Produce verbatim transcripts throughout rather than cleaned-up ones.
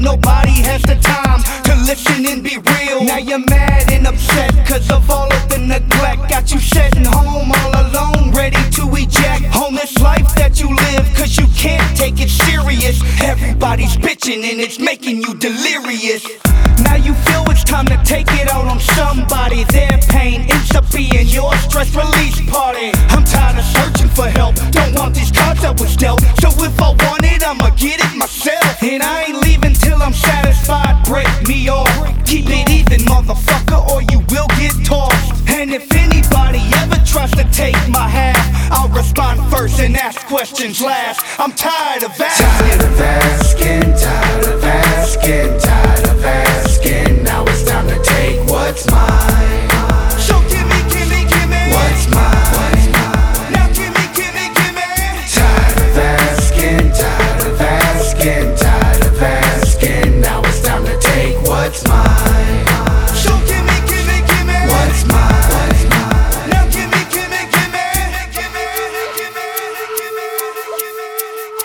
nobody has the time to listen and be real. Now you're mad and upset cause of all of the neglect. Got you sitting home all alone, ready to eject on this life that you live, cause you can't take it serious. Everybody's bitching and it's making you delirious. Now you feel it's time to take it out on somebody. Their pain ends up being your stress release party. I'm tired of searching for help, don't want these cards I was dealt. So if I want it, I'ma get it myself. And I ain't leaving till I'm satisfied. Break me off, keep it even, motherfucker, or you will get tossed. And if anybody ever tries to take my half, I'll respond first and ask questions last. I'm tired of asking. Tired of asking, tired of asking, tired of asking. Now it's time to take what's mine. So give me, give me, give me what's mine. Now give me, give me, give me. Tired of asking, tired of asking, tired of asking. Now it's time to take what's mine. So give me, give me, give me what's mine. Now give me, give me, give me. Give me, give me, give me, give me.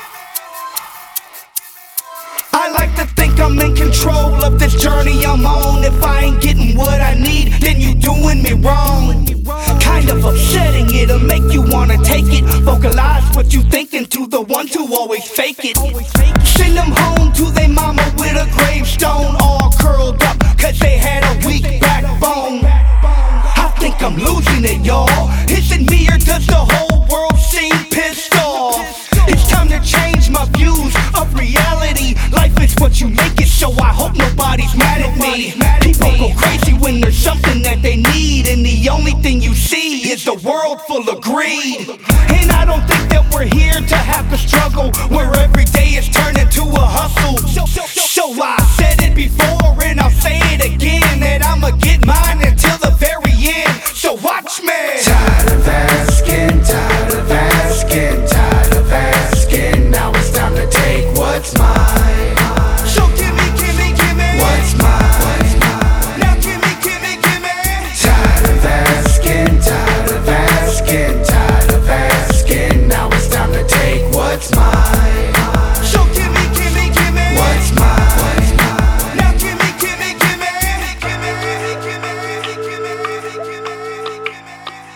I like to think I'm in control of this journey I'm on. If I ain't getting what I need, then you doing me wrong. Kind of upsetting, it'll make you wanna take it. Vocalize what you thinking to the ones who always fake it. Send them home to their mama with a gravestone, all curled up cause they had a weak backbone. I think I'm losing it, y'all. Is it me or does the whole world seem pissed off? It's time to change my views of reality. Life is what you make it, so I hope nobody's mad at me. People go crazy when there's something that they need, and the only thing you see is the world full of greed. And I don't think that we're here to have a struggle where every day is turned into a hustle. So I said it before and I'll say it again, that I'ma get mine until the very end. So watch me. Tired of asking, tired of asking, tired of asking. Now it's time to take what's mine. So give me, give me, give me what's mine. Now give me, give me, give me. Tired of asking, tired of asking, tired of asking. Now it's time to take what's mine. So give me, give me, give me what's mine. Now give me, give me, give me. Give me, give me, give me, give me, give me, give me.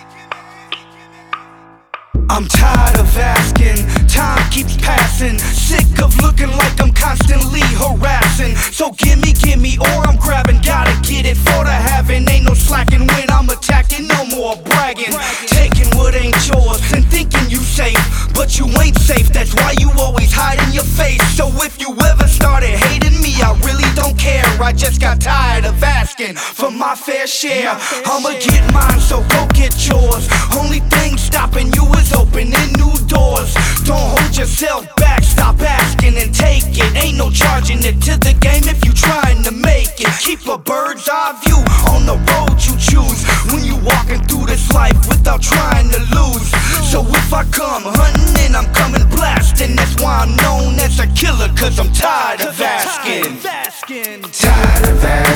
I'm tired of asking, time keeps passing. Sick of looking like I'm constantly harassing. So gimme, gimme, or I'm grabbing. Gotta get it for the having. Ain't no slacking when I'm attacking, no more bragging. Taking what ain't yours and thinking you safe, but you ain't safe, that's why you always hide in your face. So if you ever started hating me, I really don't care. I just got tired of asking for my fair share. I'ma get mine, so go get yours. Only thing stopping you is opening new doors. Don't hold yourself back, stop asking and take it. Ain't no charging it to the game if you trying to make it. Keep a bird's eye view on the road you choose when you walking through this life without trying to lose. So if I come hunting and I'm coming blasting, that's why I'm known as a killer, cause I'm tired of asking. Tired of asking.